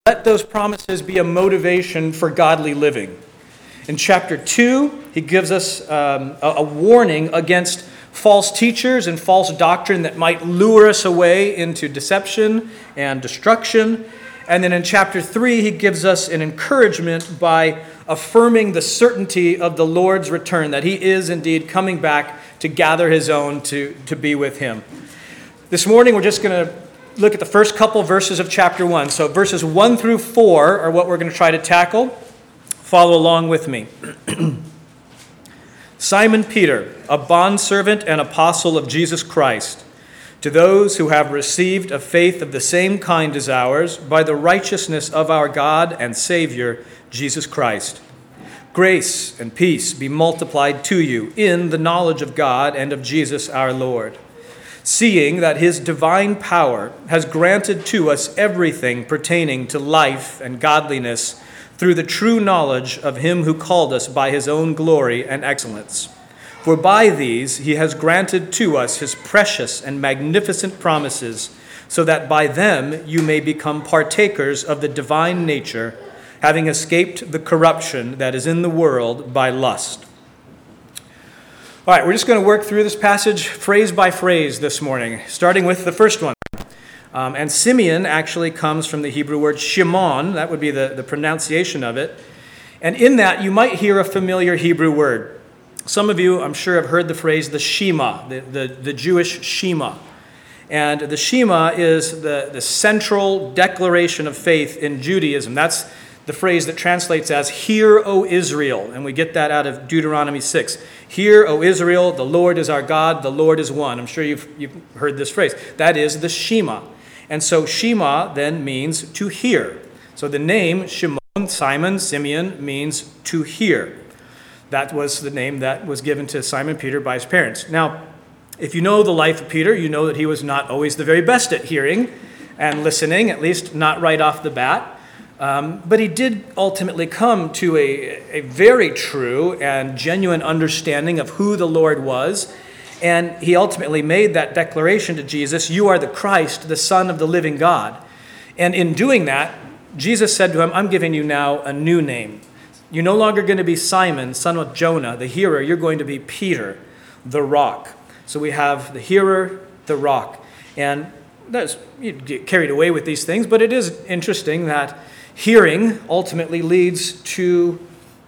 let those promises be a motivation for godly living. In chapter 2, he gives us a warning against false teachers and false doctrine that might lure us away into deception and destruction. And then in chapter 3, he gives us an encouragement by affirming the certainty of the Lord's return, that he is indeed coming back to gather his own to be with him. This morning, we're just going to look at the first couple verses of chapter 1. So verses 1 through 4 are what we're going to try to tackle. Follow along with me. Simon Peter, a bondservant and apostle of Jesus Christ, to those who have received a faith of the same kind as ours, by the righteousness of our God and Savior, Jesus Christ. Grace and peace be multiplied to you in the knowledge of God and of Jesus our Lord, seeing that his divine power has granted to us everything pertaining to life and godliness through the true knowledge of him who called us by his own glory and excellence. For by these he has granted to us his precious and magnificent promises, so that by them you may become partakers of the divine nature, having escaped the corruption that is in the world by lust. All right, we're just going to work through this passage phrase by phrase this morning, starting with the first one. And Simeon actually comes from the Hebrew word Shimon. That would be the pronunciation of it. And in that, you might hear a familiar Hebrew word. Some of you, I'm sure, have heard the phrase the Shema, the Jewish Shema. And the Shema is the central declaration of faith in Judaism. That's the phrase that translates as, "Hear, O Israel." And we get that out of Deuteronomy 6. "Hear, O Israel, the Lord is our God, the Lord is one." I'm sure you've heard this phrase. That is the Shema. And so Shema then means to hear. So the name Shimon, Simon, Simeon, means to hear. That was the name that was given to Simon Peter by his parents. Now, if you know the life of Peter, you know that he was not always the very best at hearing and listening, at least not right off the bat. But he did ultimately come to a very true and genuine understanding of who the Lord was. And he ultimately made that declaration to Jesus, "You are the Christ, the Son of the living God." And in doing that, Jesus said to him, "I'm giving you now a new name. You're no longer going to be Simon, son of Jonah, the hearer. You're going to be Peter, the rock." So we have the hearer, the rock. And you get carried away with these things, but it is interesting that hearing ultimately leads to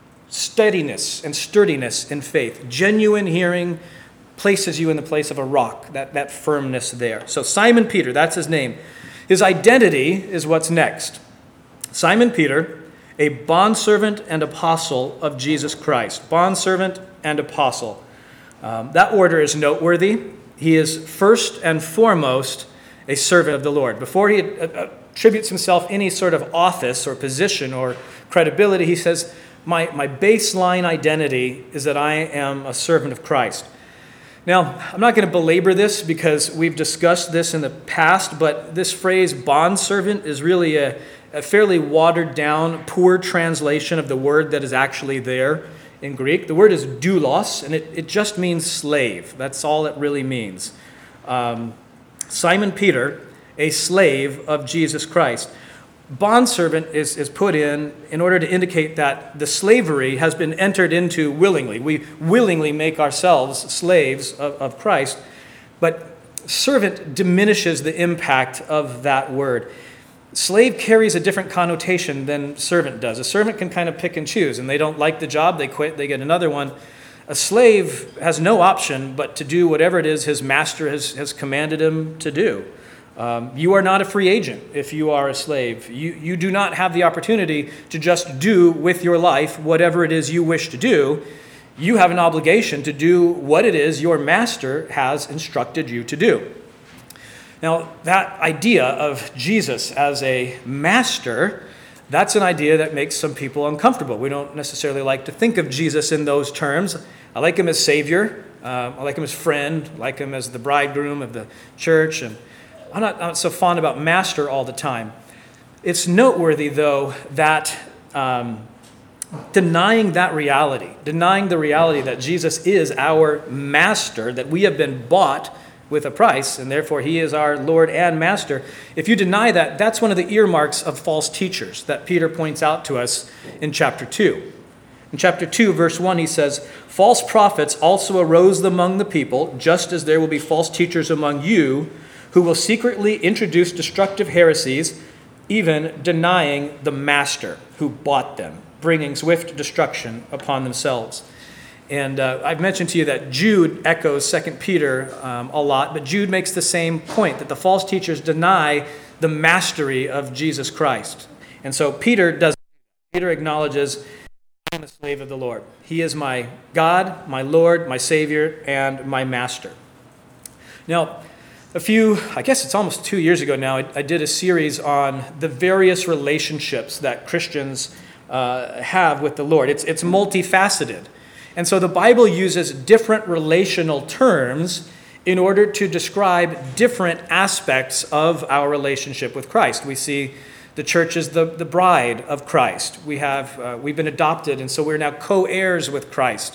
steadiness and sturdiness in faith. Genuine hearing places you in the place of a rock, that firmness there. So Simon Peter, that's his name. His identity is what's next. Simon Peter, a bondservant and apostle of Jesus Christ. Bondservant and apostle. That order is noteworthy. He is first and foremost a servant of the Lord. Before he attributes himself any sort of office or position or credibility, he says, my baseline identity is that I am a servant of Christ. Now, I'm not going to belabor this because we've discussed this in the past, but this phrase bondservant is really a fairly watered down, poor translation of the word that is actually there in Greek. The word is doulos, and it just means slave. That's all it really means. Simon Peter, a slave of Jesus Christ. Bondservant is put in order to indicate that the slavery has been entered into willingly. We willingly make ourselves slaves of Christ, but servant diminishes the impact of that word. Slave carries a different connotation than servant does. A servant can kind of pick and choose, and they don't like the job, they quit, they get another one. A slave has no option but to do whatever it is his master has commanded him to do. You are not a free agent if you are a slave. You do not have the opportunity to just do with your life whatever it is you wish to do. You have an obligation to do what it is your master has instructed you to do. Now, that idea of Jesus as a master, that's an idea that makes some people uncomfortable. We don't necessarily like to think of Jesus in those terms. I like him as Savior. I like him as friend. I like him as the bridegroom of the church. And I'm not so fond about master all the time. It's noteworthy, though, that denying that reality, denying the reality that Jesus is our master, that we have been bought with a price, and therefore he is our Lord and Master. If you deny that, that's one of the earmarks of false teachers that Peter points out to us in chapter 2. In chapter 2, verse 1, he says, "False prophets also arose among the people, just as there will be false teachers among you, who will secretly introduce destructive heresies, even denying the Master who bought them, bringing swift destruction upon themselves." And I've mentioned to you that Jude echoes 2 Peter a lot, but Jude makes the same point, that the false teachers deny the mastery of Jesus Christ. And so Peter acknowledges, "I am a slave of the Lord. He is my God, my Lord, my Savior, and my Master." Now, I guess it's almost 2 years ago now, I did a series on the various relationships that Christians have with the Lord. It's multifaceted. And so the Bible uses different relational terms in order to describe different aspects of our relationship with Christ. We see the church is the bride of Christ. We've been adopted, and so we're now co-heirs with Christ.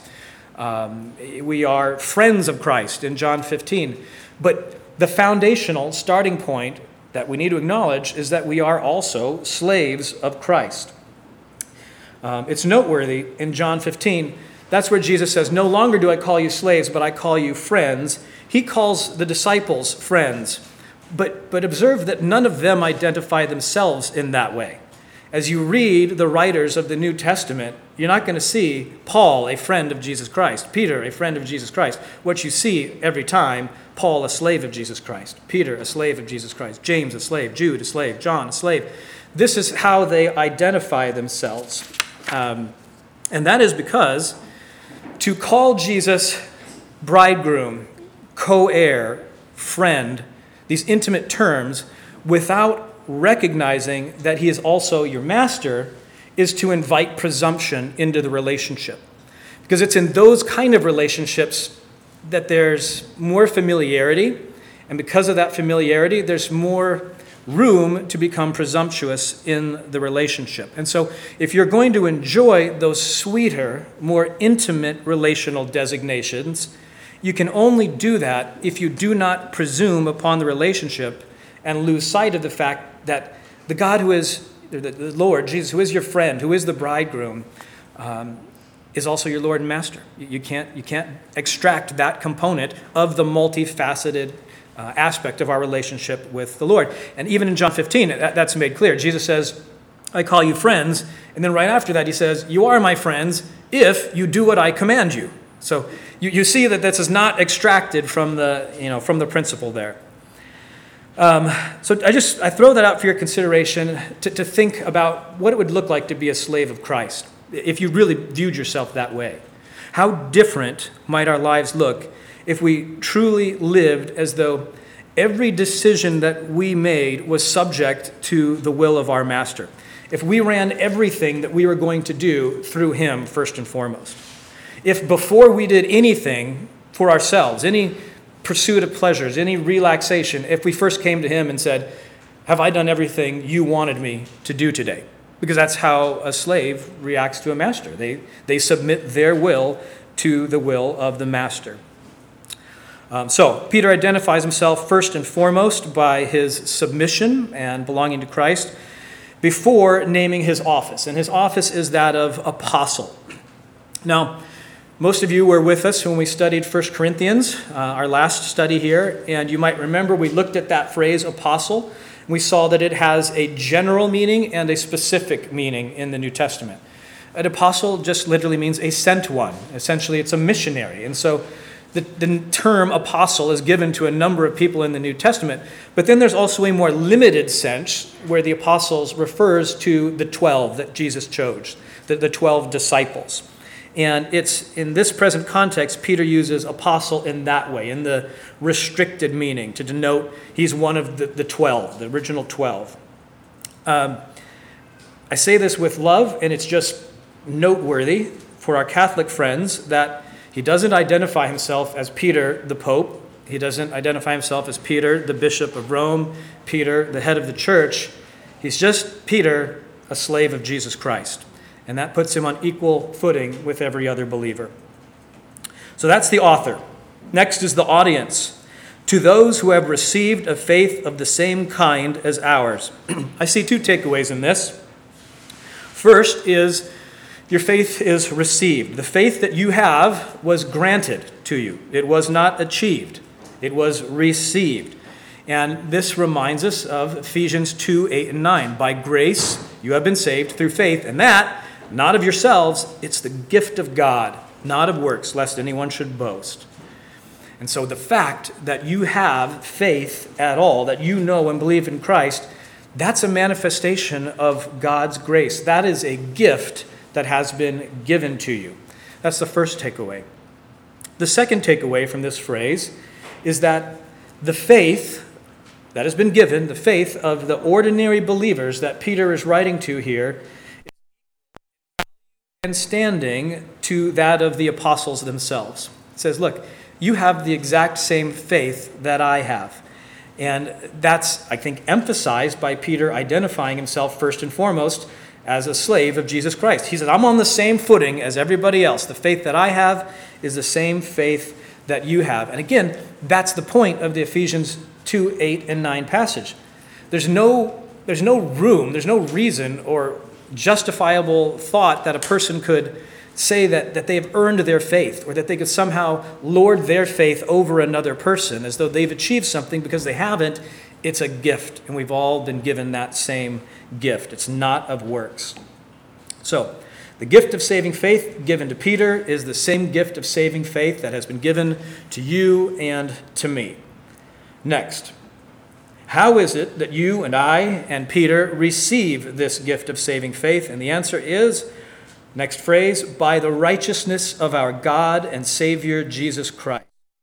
We are friends of Christ in John 15. But the foundational starting point that we need to acknowledge is that we are also slaves of Christ. It's noteworthy in John 15. That's where Jesus says, "No longer do I call you slaves, but I call you friends." He calls the disciples friends. But observe that none of them identify themselves in that way. As you read the writers of the New Testament, you're not going to see Paul, a friend of Jesus Christ, Peter, a friend of Jesus Christ. What you see every time, Paul, a slave of Jesus Christ, Peter, a slave of Jesus Christ, James, a slave, Jude, a slave, John, a slave. This is how they identify themselves. And that is because to call Jesus bridegroom, co-heir, friend, these intimate terms, without recognizing that he is also your master, is to invite presumption into the relationship. Because it's in those kind of relationships that there's more familiarity, and because of that familiarity, there's more room to become presumptuous in the relationship. And so if you're going to enjoy those sweeter, more intimate relational designations, you can only do that if you do not presume upon the relationship and lose sight of the fact that the God who is, the Lord, Jesus, who is your friend, who is the bridegroom, is also your Lord and Master. You can't extract that component of the multifaceted aspect of our relationship with the Lord. And even in John 15, that's made clear. Jesus says, "I call you friends." And then right after that, he says, "You are my friends if you do what I command you." So you see that this is not extracted from the principle there. So I throw that out for your consideration to think about what it would look like to be a slave of Christ if you really viewed yourself that way. How different might our lives look if we truly lived as though every decision that we made was subject to the will of our Master? If we ran everything that we were going to do through him first and foremost. If before we did anything for ourselves, any pursuit of pleasures, any relaxation, if we first came to him and said, "Have I done everything you wanted me to do today?" Because that's how a slave reacts to a master. They submit their will to the will of the master. So Peter identifies himself first and foremost by his submission and belonging to Christ before naming his office. And his office is that of apostle. Now, most of you were with us when we studied 1 Corinthians, our last study here, and you might remember we looked at that phrase apostle. We saw that it has a general meaning and a specific meaning in the New Testament. An apostle just literally means a sent one. Essentially, it's a missionary. And so the term apostle is given to a number of people in the New Testament. But then there's also a more limited sense where the apostles refers to the 12 that Jesus chose, the 12 disciples. And it's in this present context, Peter uses apostle in that way, in the restricted meaning, to denote he's one of the 12, the original 12. I say this with love, and it's just noteworthy for our Catholic friends that he doesn't identify himself as Peter the Pope. He doesn't identify himself as Peter, the Bishop of Rome, Peter, the head of the church. He's just Peter, a slave of Jesus Christ. And that puts him on equal footing with every other believer. So that's the author. Next is the audience. To those who have received a faith of the same kind as ours. I see two takeaways in this. First is your faith is received. The faith that you have was granted to you. It was not achieved. It was received. And this reminds us of Ephesians 2, 8, and 9. By grace you have been saved through faith, and that, not of yourselves, it's the gift of God, not of works, lest anyone should boast. And so the fact that you have faith at all, that you know and believe in Christ, that's a manifestation of God's grace. That is a gift that has been given to you. That's the first takeaway. The second takeaway from this phrase is that the faith that has been given, the faith of the ordinary believers that Peter is writing to here, and standing to that of the apostles themselves. It says, look, you have the exact same faith that I have. And that's, I think, emphasized by Peter identifying himself first and foremost as a slave of Jesus Christ. He said, I'm on the same footing as everybody else. The faith that I have is the same faith that you have. And again, that's the point of the Ephesians 2, 8, and 9 passage. There's no room, there's no reason or justifiable thought that a person could say that they have earned their faith or that they could somehow lord their faith over another person as though they've achieved something, because they haven't. It's a gift, and we've all been given that same gift. It's not of works. So, the gift of saving faith given to Peter is the same gift of saving faith that has been given to you and to me. Next, how is it that you and I and Peter receive this gift of saving faith? And the answer is, next phrase, by the righteousness of our God and Savior Jesus Christ.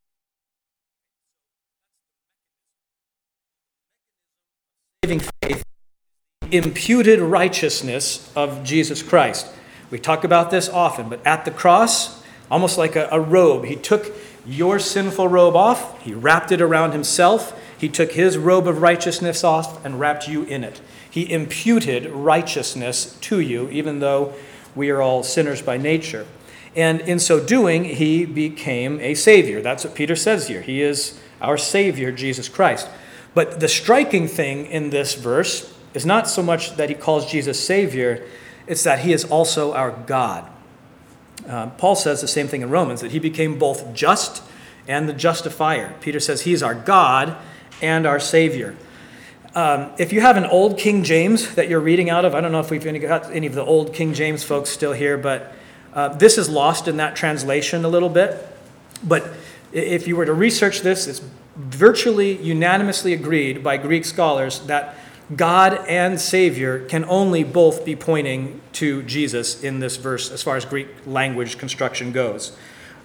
Saving faith, imputed righteousness of Jesus Christ. We talk about this often, but at the cross, almost like a robe, he took your sinful robe off, he wrapped it around himself, he took his robe of righteousness off and wrapped you in it. He imputed righteousness to you, even though we are all sinners by nature. And in so doing, he became a Savior. That's what Peter says here. He is our Savior, Jesus Christ. But the striking thing in this verse is not so much that he calls Jesus Savior, it's that he is also our God. Paul says the same thing in Romans, that he became both just and the justifier. Peter says he is our God and our Savior. If you have an old King James that you're reading out of, I don't know if we've got any of the old King James folks still here, but this is lost in that translation a little bit. But if you were to research this, it's virtually unanimously agreed by Greek scholars that God and Savior can only both be pointing to Jesus in this verse as far as Greek language construction goes.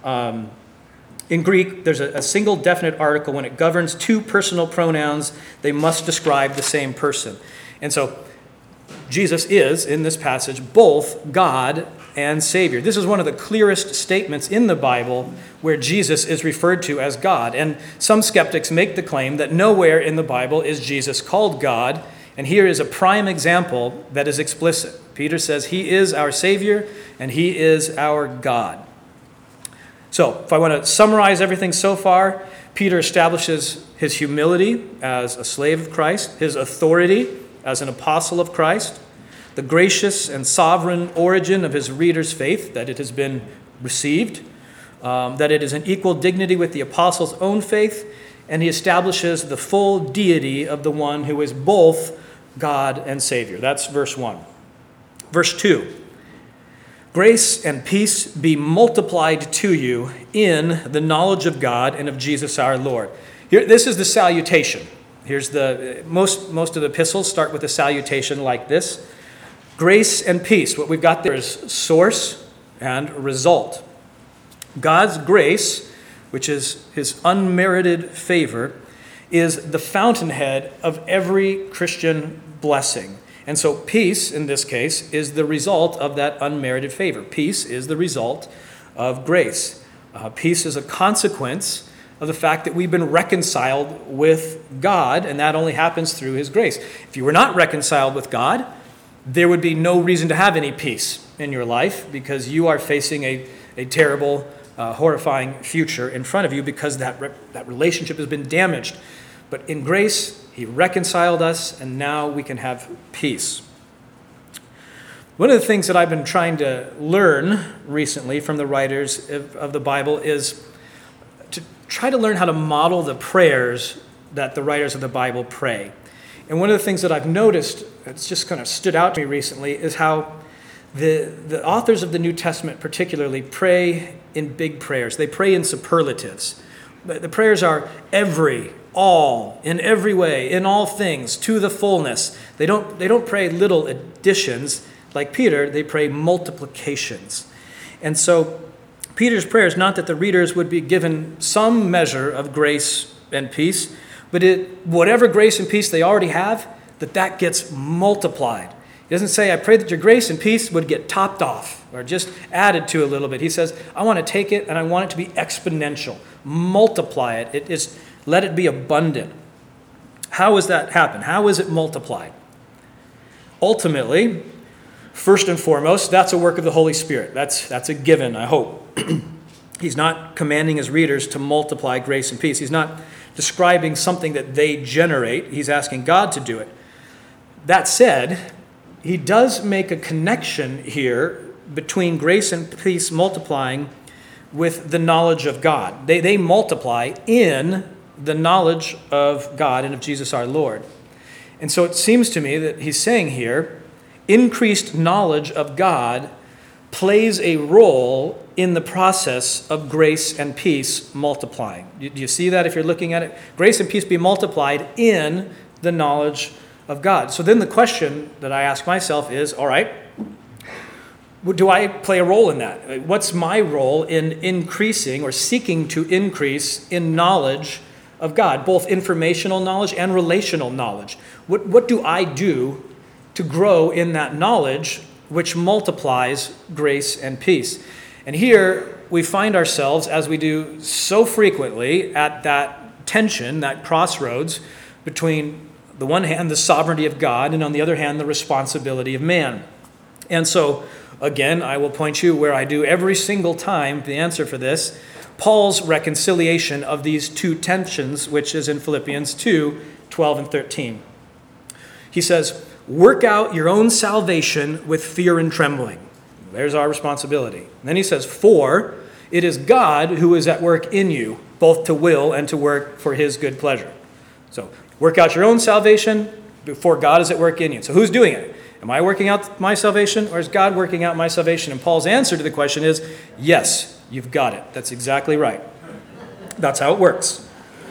In Greek, there's a single definite article. When it governs two personal pronouns, they must describe the same person. And so Jesus is, in this passage, both God and Savior. This is one of the clearest statements in the Bible where Jesus is referred to as God. And some skeptics make the claim that nowhere in the Bible is Jesus called God. And here is a prime example that is explicit. Peter says he is our Savior and he is our God. So, if I want to summarize everything so far, Peter establishes his humility as a slave of Christ, his authority as an apostle of Christ, the gracious and sovereign origin of his reader's faith, that it has been received, that it is in equal dignity with the apostle's own faith, and he establishes the full deity of the one who is both God and Savior. That's verse 1. Verse 2. Grace and peace be multiplied to you in the knowledge of God and of Jesus our Lord. Here, this is the salutation. Here's the most of the epistles start with a salutation like this. Grace and peace. What we've got there is source and result. God's grace, which is his unmerited favor, is the fountainhead of every Christian blessing. And so peace, in this case, is the result of that unmerited favor. Peace is the result of grace. Peace is a consequence of the fact that we've been reconciled with God, and that only happens through his grace. If you were not reconciled with God, there would be no reason to have any peace in your life because you are facing a terrible horrifying future in front of you because that relationship has been damaged. But in grace, he reconciled us, and now we can have peace. One of the things that I've been trying to learn recently from the writers of the Bible is to try to learn how to model the prayers that the writers of the Bible pray. And one of the things that I've noticed, it's just kind of stood out to me recently, is how the authors of the New Testament particularly pray in big prayers. They pray in superlatives. The prayers are every, all, in every way, in all things, to the fullness. They don't pray little additions like Peter. They pray multiplications. And so Peter's prayer is not that the readers would be given some measure of grace and peace, but whatever grace and peace they already have, that gets multiplied. He doesn't say, I pray that your grace and peace would get topped off or just added to a little bit. He says, I want to take it and I want it to be exponential. Multiply it. Let it be abundant. How does that happen? How is it multiplied? Ultimately, first and foremost, that's a work of the Holy Spirit. That's a given, I hope. He's not commanding his readers to multiply grace and peace. He's not describing something that they generate. He's asking God to do it. That said, he does make a connection here between grace and peace multiplying with the knowledge of God. They multiply in the knowledge of God and of Jesus our Lord. And so it seems to me that he's saying here, increased knowledge of God plays a role in the process of grace and peace multiplying. Do you see that if you're looking at it? Grace and peace be multiplied in the knowledge of God. So then the question that I ask myself is, all right, do I play a role in that? What's my role in increasing or seeking to increase in knowledge of God, both informational knowledge and relational knowledge? What do I do to grow in that knowledge which multiplies grace and peace? And here we find ourselves, as we do so frequently, at that tension, that crossroads between, the one hand, the sovereignty of God, and on the other hand, the responsibility of man. And so, again, I will point you where I do every single time the answer for this, Paul's reconciliation of these two tensions, which is in Philippians 2, 12 and 13. He says, work out your own salvation with fear and trembling. There's our responsibility. And then he says, for it is God who is at work in you, both to will and to work for his good pleasure. So, work out your own salvation before God is at work in you. So who's doing it? Am I working out my salvation, or is God working out my salvation? And Paul's answer to the question is, yes, you've got it. That's exactly right. That's how it works.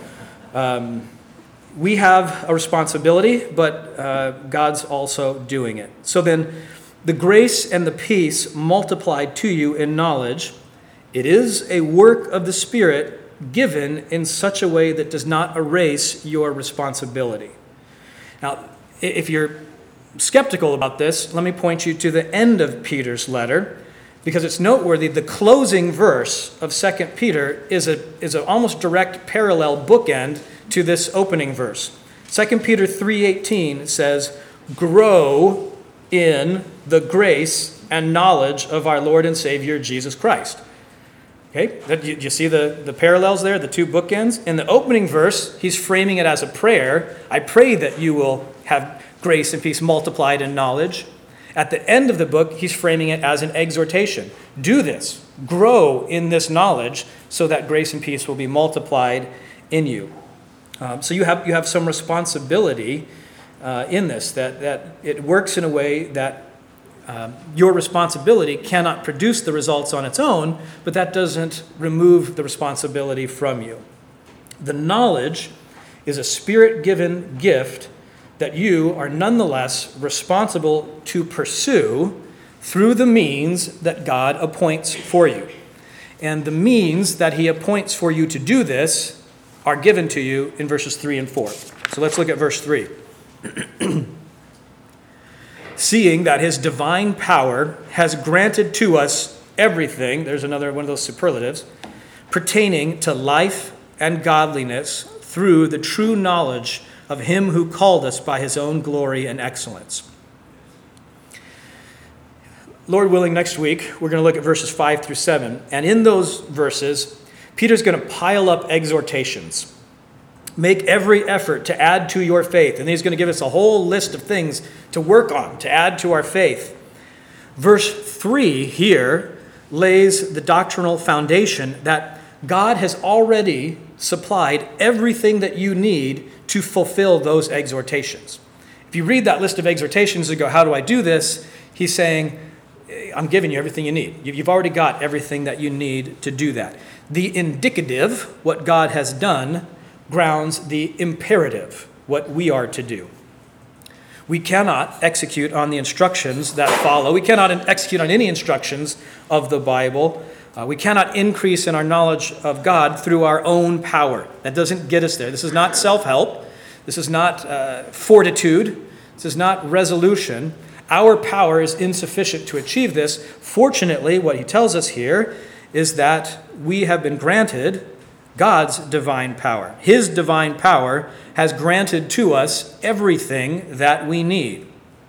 We have a responsibility, but God's also doing it. So then, the grace and the peace multiplied to you in knowledge, it is a work of the Spirit given in such a way that does not erase your responsibility. Now, if you're skeptical about this, let me point you to the end of Peter's letter, because it's noteworthy. The closing verse of 2 Peter is an almost direct parallel bookend to this opening verse. 2 Peter 3:18 says, grow in the grace and knowledge of our Lord and Savior Jesus Christ. Okay, you see the parallels there, the two bookends? In the opening verse, he's framing it as a prayer. I pray that you will have grace and peace multiplied in knowledge. At the end of the book, he's framing it as an exhortation. Do this. Grow in this knowledge so that grace and peace will be multiplied in you. So you have some responsibility in this, that it works in a way that your responsibility cannot produce the results on its own, but that doesn't remove the responsibility from you. The knowledge is a Spirit-given gift that you are nonetheless responsible to pursue through the means that God appoints for you. And the means that he appoints for you to do this are given to you in verses 3 and 4. So let's look at verse 3. Seeing that his divine power has granted to us everything, there's another one of those superlatives, pertaining to life and godliness through the true knowledge of him who called us by his own glory and excellence. Lord willing, next week, we're going to look at verses 5 through 7. And in those verses, Peter's going to pile up exhortations. Make every effort to add to your faith. And he's going to give us a whole list of things to work on, to add to our faith. Verse 3 here lays the doctrinal foundation that God has already supplied everything that you need to fulfill those exhortations. If you read that list of exhortations and go, how do I do this? He's saying, I'm giving you everything you need. You've already got everything that you need to do that. The indicative, what God has done, grounds the imperative, what we are to do. We cannot execute on the instructions that follow. We cannot execute on any instructions of the Bible. We cannot increase in our knowledge of God through our own power. That doesn't get us there. This is not self-help. This is not fortitude. This is not resolution. Our power is insufficient to achieve this. Fortunately, what he tells us here is that we have been granted God's divine power. His divine power has granted to us everything that we need.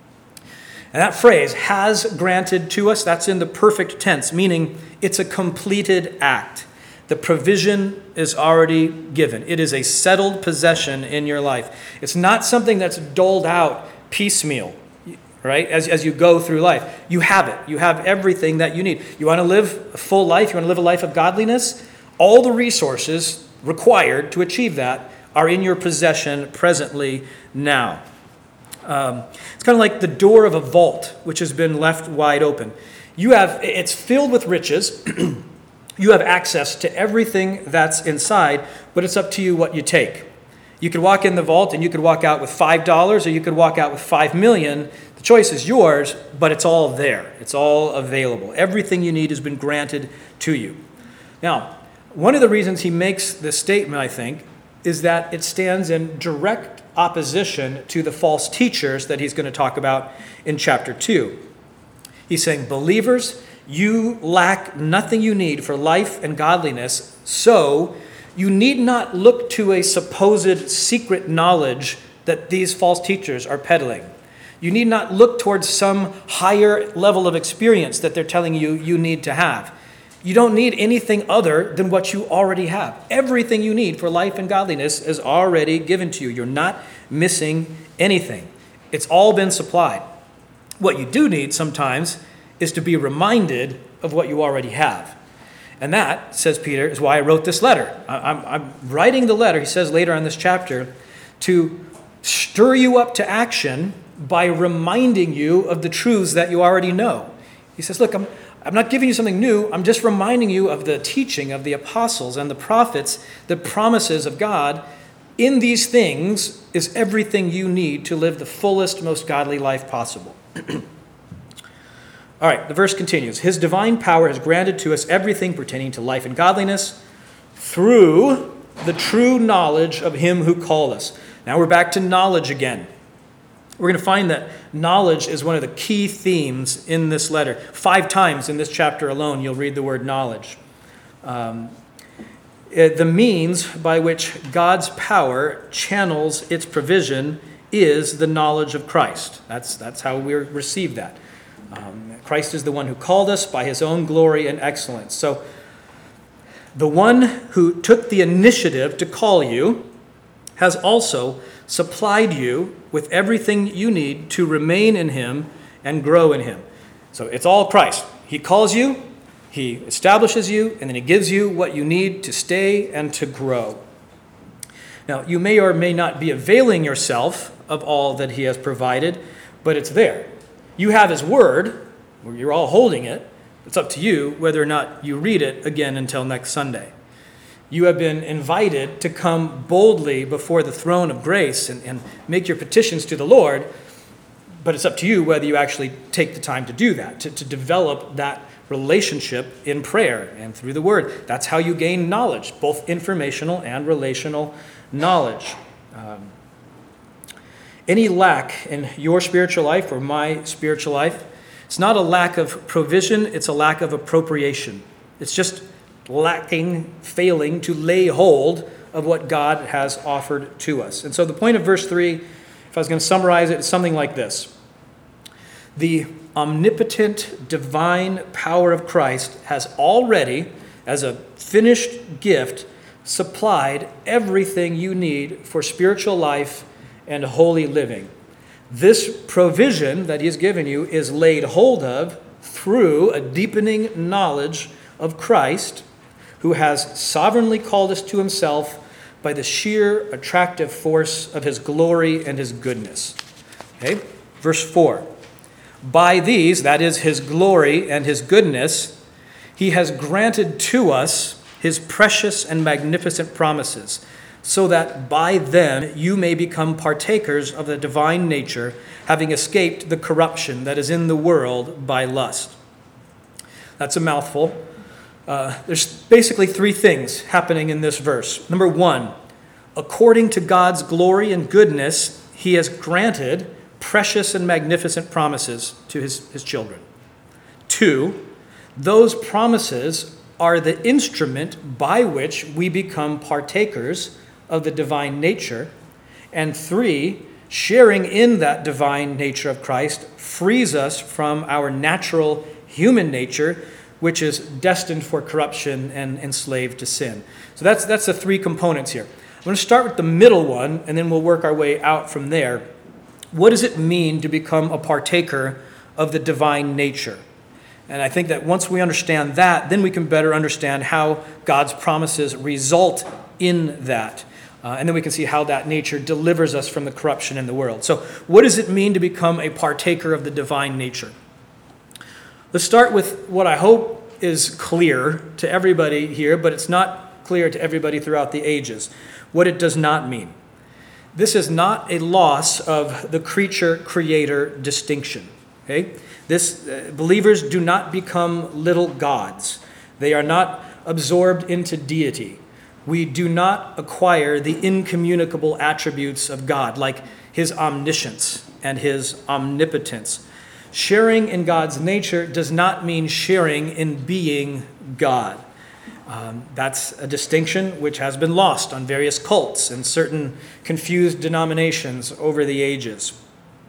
And that phrase, has granted to us, that's in the perfect tense, meaning it's a completed act. The provision is already given. It is a settled possession in your life. It's not something that's doled out piecemeal, right? As you go through life. You have it. You have everything that you need. You want to live a full life? You want to live a life of godliness? All the resources required to achieve that are in your possession presently now. It's kind of like the door of a vault, which has been left wide open. It's filled with riches. You have access to everything that's inside, but it's up to you what you take. You could walk in the vault and you could walk out with $5, or you could walk out with $5 million. The choice is yours, but it's all there. It's all available. Everything you need has been granted to you. Now, one of the reasons he makes this statement, I think, is that it stands in direct opposition to the false teachers that he's going to talk about in chapter 2. He's saying, believers, you lack nothing you need for life and godliness, so you need not look to a supposed secret knowledge that these false teachers are peddling. You need not look towards some higher level of experience that they're telling you you need to have. You don't need anything other than what you already have. Everything you need for life and godliness is already given to you. You're not missing anything. It's all been supplied. What you do need sometimes is to be reminded of what you already have. And that, says Peter, is why I wrote this letter. I'm writing the letter, he says later in this chapter, to stir you up to action by reminding you of the truths that you already know. He says, look, I'm not giving you something new. I'm just reminding you of the teaching of the apostles and the prophets, the promises of God. In these things is everything you need to live the fullest, most godly life possible. All right, the verse continues. His divine power has granted to us everything pertaining to life and godliness through the true knowledge of him who called us. Now we're back to knowledge again. We're going to find that knowledge is one of the key themes in this letter. 5 times in this chapter alone, you'll read the word knowledge. The means by which God's power channels its provision is the knowledge of Christ. That's how we receive that. Christ is the one who called us by his own glory and excellence. So the one who took the initiative to call you has also supplied you with everything you need to remain in him and grow in him. So it's all Christ. He calls you, he establishes you, and then he gives you what you need to stay and to grow. Now, you may or may not be availing yourself of all that he has provided, but it's there. You have his word, you're all holding it. It's up to you whether or not you read it again until next Sunday. You have been invited to come boldly before the throne of grace and make your petitions to the Lord, but it's up to you whether you actually take the time to do that, to develop that relationship in prayer and through the word. That's how you gain knowledge, both informational and relational knowledge. Any lack in your spiritual life or my spiritual life, it's not a lack of provision, it's a lack of appropriation. It's just failing to lay hold of what God has offered to us. And so the point of verse 3, if I was going to summarize it, is something like this. The omnipotent divine power of Christ has already, as a finished gift, supplied everything you need for spiritual life and holy living. This provision that he has given you is laid hold of through a deepening knowledge of Christ, who has sovereignly called us to himself by the sheer attractive force of his glory and his goodness. Okay? Verse 4. By these, that is his glory and his goodness, he has granted to us his precious and magnificent promises, so that by them you may become partakers of the divine nature, having escaped the corruption that is in the world by lust. That's a mouthful. There's basically three things happening in this verse. Number one, according to God's glory and goodness, he has granted precious and magnificent promises to his children. Two, those promises are the instrument by which we become partakers of the divine nature. And three, sharing in that divine nature of Christ frees us from our natural human nature, which is destined for corruption and enslaved to sin. So that's the three components here. I'm going to start with the middle one, and then we'll work our way out from there. What does it mean to become a partaker of the divine nature? And I think that once we understand that, then we can better understand how God's promises result in that. And then we can see how that nature delivers us from the corruption in the world. So what does it mean to become a partaker of the divine nature? Let's start with what I hope is clear to everybody here, but it's not clear to everybody throughout the ages. What it does not mean. This is not a loss of the creature-creator distinction. Okay? Believers do not become little gods. They are not absorbed into deity. We do not acquire the incommunicable attributes of God, like his omniscience and his omnipotence. Sharing in God's nature does not mean sharing in being God. That's a distinction which has been lost on various cults and certain confused denominations over the ages.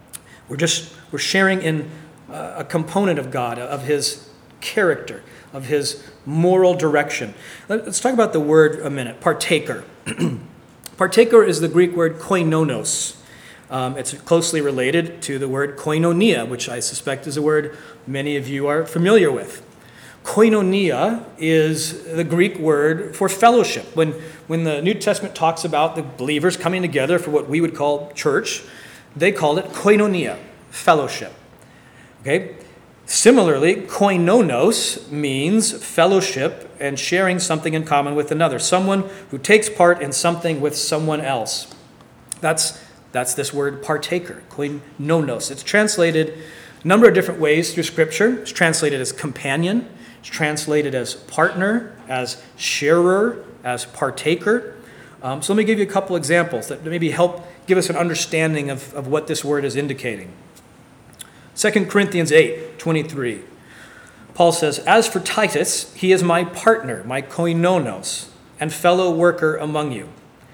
We're sharing in a component of God, of his character, of his moral direction. Let's talk about the word a minute, partaker. Partaker is the Greek word koinonos. It's closely related to the word koinonia, which I suspect is a word many of you are familiar with. Koinonia is the Greek word for fellowship. When the New Testament talks about the believers coming together for what we would call church, they called it koinonia, fellowship. Okay? Similarly, koinonos means fellowship and sharing something in common with another. Someone who takes part in something with someone else. That's this word partaker, koinonos. It's translated a number of different ways through Scripture. It's translated as companion. It's translated as partner, as sharer, as partaker. So let me give you a couple examples that maybe help give us an understanding of what this word is indicating. 2 Corinthians 8:23. Paul says, "As for Titus, he is my partner, my koinonos, and fellow worker among you."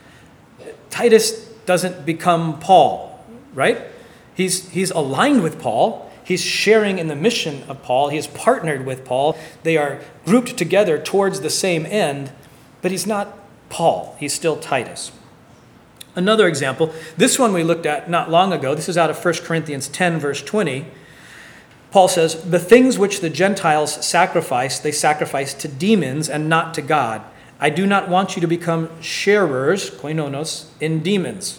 Titus doesn't become Paul, right? He's aligned with Paul. He's sharing in the mission of Paul. He's partnered with Paul. They are grouped together towards the same end, but he's not Paul. He's still Titus. Another example, this one we looked at not long ago. This is out of 1 Corinthians 10, verse 20. Paul says, "The things which the Gentiles sacrifice, they sacrifice to demons and not to God. I do not want you to become sharers, koinonos, in demons."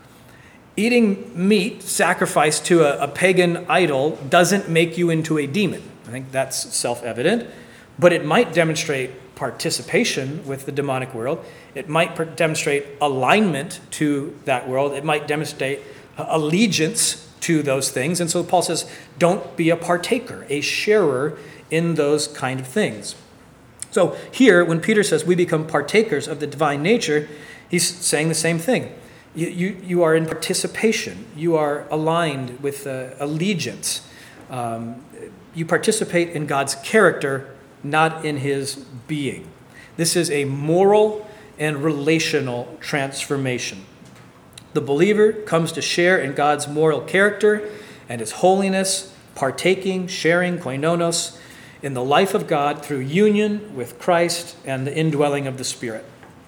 Eating meat sacrificed to a pagan idol doesn't make you into a demon. I think that's self-evident, but it might demonstrate participation with the demonic world. It might demonstrate alignment to that world. It might demonstrate allegiance to those things. And so Paul says, don't be a partaker, a sharer in those kind of things. So here, when Peter says we become partakers of the divine nature, he's saying the same thing. You are in participation. You are aligned with allegiance. You participate in God's character, not in his being. This is a moral and relational transformation. The believer comes to share in God's moral character and his holiness partaking, sharing, koinonos, in the life of God through union with Christ and the indwelling of the Spirit.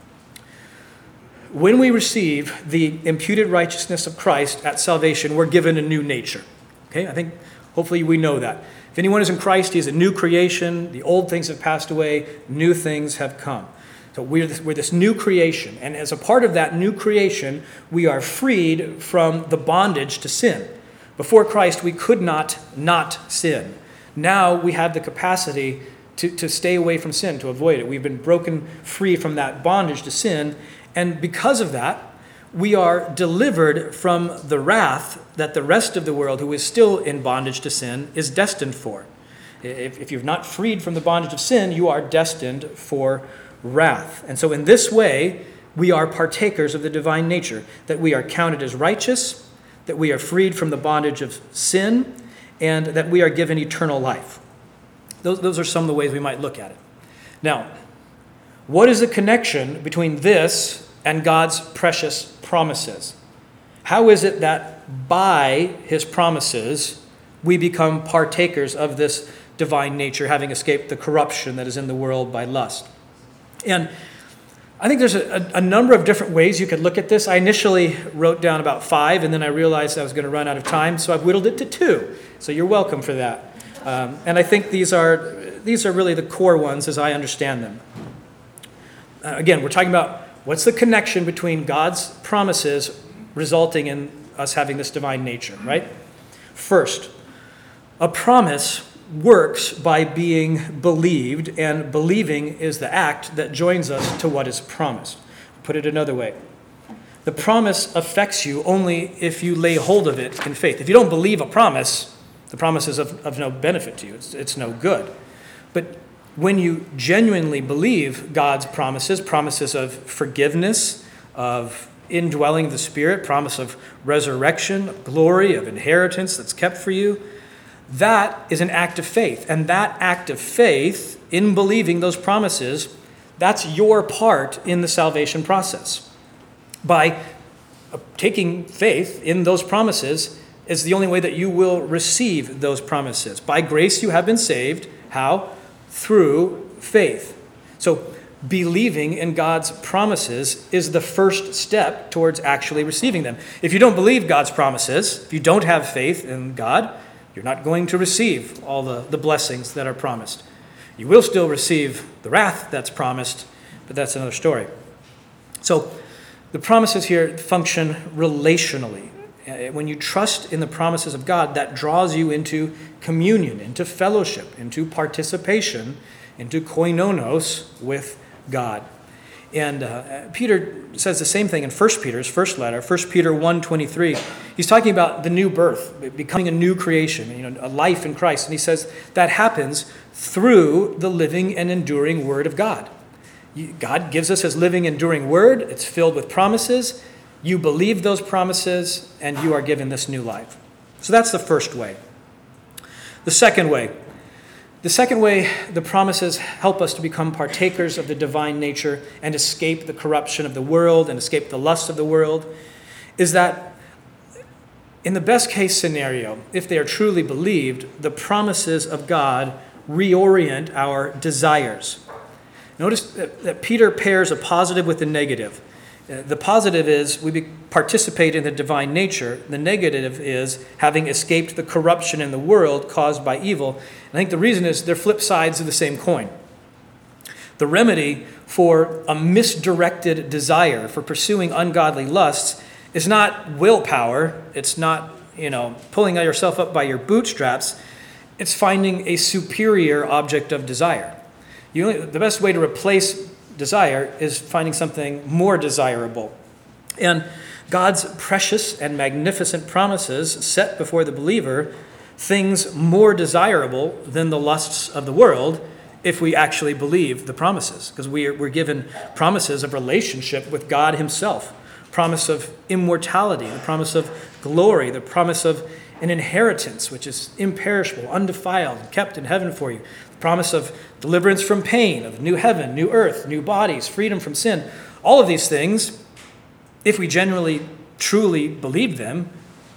When we receive the imputed righteousness of Christ at salvation, we're given a new nature. Okay, I think hopefully we know that. If anyone is in Christ, he is a new creation. The old things have passed away, new things have come. So we're this new creation, and as a part of that new creation, we are freed from the bondage to sin. Before Christ, we could not sin. Now we have the capacity to stay away from sin, to avoid it. We've been broken free from that bondage to sin, and because of that, we are delivered from the wrath that the rest of the world who is still in bondage to sin is destined for. If you're not freed from the bondage of sin, you are destined for wrath. And so in this way, we are partakers of the divine nature, that we are counted as righteous, that we are freed from the bondage of sin, and that we are given eternal life. Those are some of the ways we might look at it. Now, what is the connection between this and God's precious promises? How is it that by his promises we become partakers of this divine nature, having escaped the corruption that is in the world by lust? And I think there's a number of different ways you could look at this. I initially wrote down about 5, and then I realized I was going to run out of time, so I've whittled it to 2. So you're welcome for that. And I think these are really the core ones as I understand them. Again, we're talking about what's the connection between God's promises resulting in us having this divine nature, right? First, a promise works by being believed, and believing is the act that joins us to what is promised. Put it another way, the promise affects you only if you lay hold of it in faith. If you don't believe a promise, the promise is of no benefit to you. It's no good. But when you genuinely believe God's promises of forgiveness, of indwelling the Spirit, promise of resurrection, of glory, of inheritance that's kept for you, that is an act of faith. And that act of faith in believing those promises, that's your part in the salvation process. By taking faith in those promises is the only way that you will receive those promises. By grace you have been saved. How? Through faith. So believing in God's promises is the first step towards actually receiving them. If you don't believe God's promises, if you don't have faith in God, you're not going to receive all the blessings that are promised. You will still receive the wrath that's promised, but that's another story. So the promises here function relationally. When you trust in the promises of God, that draws you into communion, into fellowship, into participation, into koinonos with God. And Peter says the same thing in 1 Peter's first letter, 1 Peter 1:23. He's talking about the new birth, becoming a new creation, a life in Christ. And he says that happens through the living and enduring Word of God. God gives us his living, enduring Word. It's filled with promises. You believe those promises, and you are given this new life. So that's the first way. The second way, the promises help us to become partakers of the divine nature and escape the corruption of the world and escape the lust of the world, is that in the best case scenario, if they are truly believed, the promises of God reorient our desires. Notice that Peter pairs a positive with a negative. The positive is we participate in the divine nature. The negative is having escaped the corruption in the world caused by evil. And I think the reason is they're flip sides of the same coin. The remedy for a misdirected desire, for pursuing ungodly lusts, is not willpower. It's not, pulling yourself up by your bootstraps. It's finding a superior object of desire. The best way to replace desire is finding something more desirable. And God's precious and magnificent promises set before the believer things more desirable than the lusts of the world if we actually believe the promises. Because we're given promises of relationship with God himself, promise of immortality, the promise of glory, the promise of an inheritance which is imperishable, undefiled, kept in heaven for you, the promise of deliverance from pain, of new heaven, new earth, new bodies, freedom from sin. All of these things, if we genuinely, truly believe them,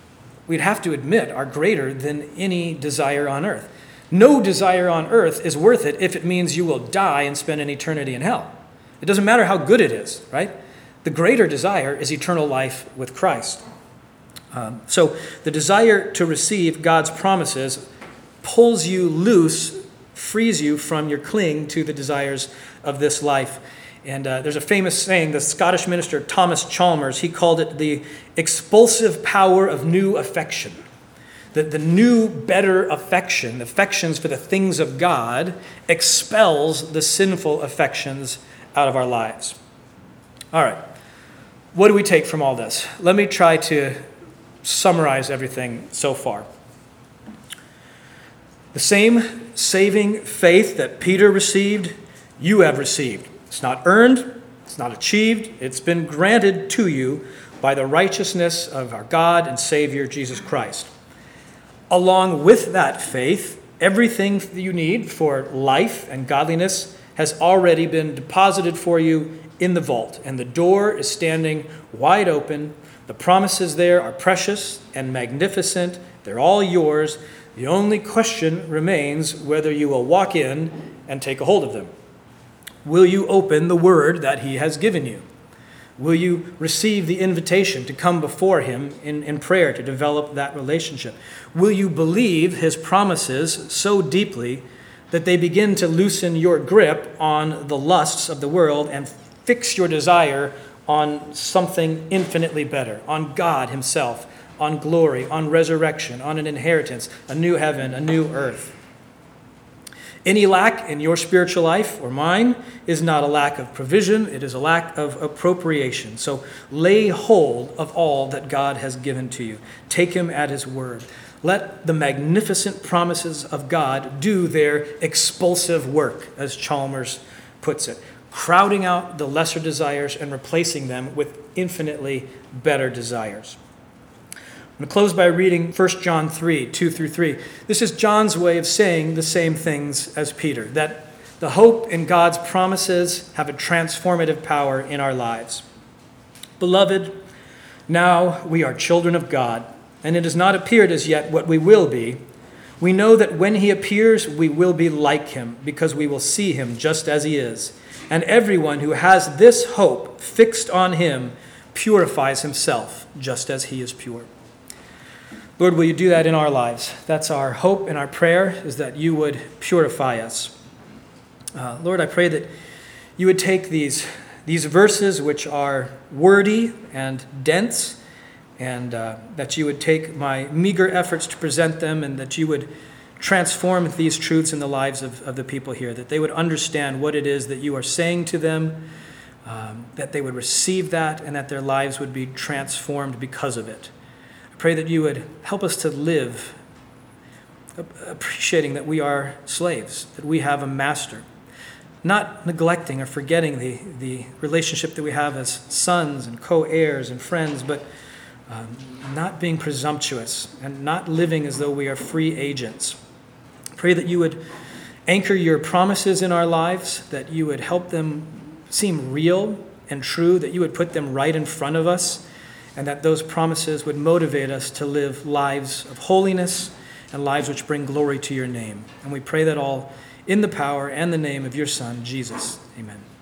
we'd have to admit are greater than any desire on earth. No desire on earth is worth it if it means you will die and spend an eternity in hell. It doesn't matter how good it is, right? The greater desire is eternal life with Christ. So the desire to receive God's promises pulls you loose, frees you from your cling to the desires of this life. And there's a famous saying, the Scottish minister Thomas Chalmers, he called it the expulsive power of new affection. The new, better affection, affections for the things of God, expels the sinful affections out of our lives. All right, what do we take from all this? Let me try to summarize everything so far. The same saving faith that Peter received, you have received. It's not earned, it's not achieved, it's been granted to you by the righteousness of our God and Savior, Jesus Christ. Along with that faith, everything that you need for life and godliness has already been deposited for you in the vault, and the door is standing wide open. The promises there are precious and magnificent. They're all yours. The only question remains whether you will walk in and take a hold of them. Will you open the word that he has given you? Will you receive the invitation to come before him in prayer to develop that relationship? Will you believe his promises so deeply that they begin to loosen your grip on the lusts of the world and fix your desire on something infinitely better, on God himself, on glory, on resurrection, on an inheritance, a new heaven, a new earth? Any lack in your spiritual life or mine is not a lack of provision, it is a lack of appropriation. So lay hold of all that God has given to you. Take him at his word. Let the magnificent promises of God do their expulsive work, as Chalmers puts it, crowding out the lesser desires and replacing them with infinitely better desires. I'm going to close by reading 1 John 3, 2 through 3. This is John's way of saying the same things as Peter, that the hope in God's promises have a transformative power in our lives. Beloved, now we are children of God, and it has not appeared as yet what we will be. We know that when he appears, we will be like him, because we will see him just as he is. And everyone who has this hope fixed on him purifies himself just as he is pure. Lord, will you do that in our lives? That's our hope and our prayer, is that you would purify us. Lord, I pray that you would take these verses, which are wordy and dense, and that you would take my meager efforts to present them, and that you would transform these truths in the lives of the people here, that they would understand what it is that you are saying to them, that they would receive that, and that their lives would be transformed because of it. I pray that you would help us to live appreciating that we are slaves, that we have a master, not neglecting or forgetting the relationship that we have as sons and co-heirs and friends, but not being presumptuous and not living as though we are free agents. Pray that you would anchor your promises in our lives, that you would help them seem real and true, that you would put them right in front of us, and that those promises would motivate us to live lives of holiness and lives which bring glory to your name. And we pray that all in the power and the name of your Son, Jesus. Amen.